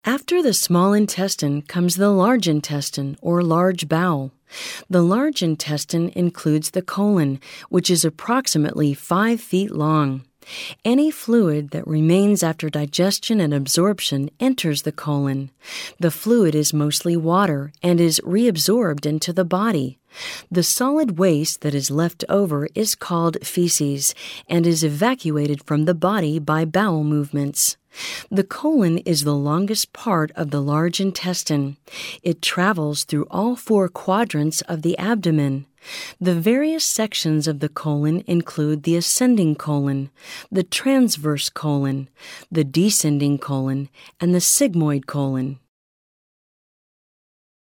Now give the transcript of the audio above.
After the small intestine comes the large intestine, or large bowel. The large intestine includes the colon, which is approximately 5 feet long. Any fluid that remains after digestion and absorption enters the colon. The fluid is mostly water and is reabsorbed into the body. The solid waste that is left over is called feces and is evacuated from the body by bowel movements. The colon is the longest part of the large intestine. It travels through all 4 quadrants of the abdomen. The various sections of the colon include the ascending colon, the transverse colon, the descending colon, and the sigmoid colon.